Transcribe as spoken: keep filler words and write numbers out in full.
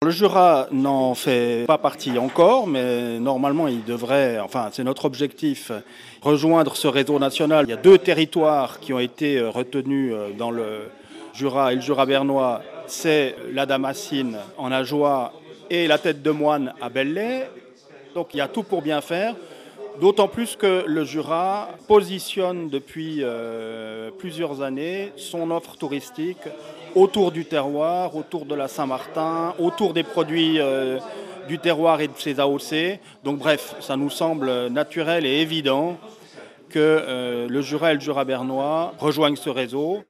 Le Jura n'en fait pas partie encore, mais normalement il devrait, enfin c'est notre objectif, rejoindre ce réseau national. Il y a deux territoires qui ont été retenus dans le Jura et le Jura bernois, c'est la Damascine en Ajoie et la Tête de Moine à Belley. Donc il y a tout pour bien faire. D'autant plus que le Jura positionne depuis euh, plusieurs années son offre touristique autour du terroir, autour de la Saint-Martin, autour des produits euh, du terroir et de ses A O C. Donc bref, ça nous semble naturel et évident que euh, le Jura et le Jura bernois rejoignent ce réseau.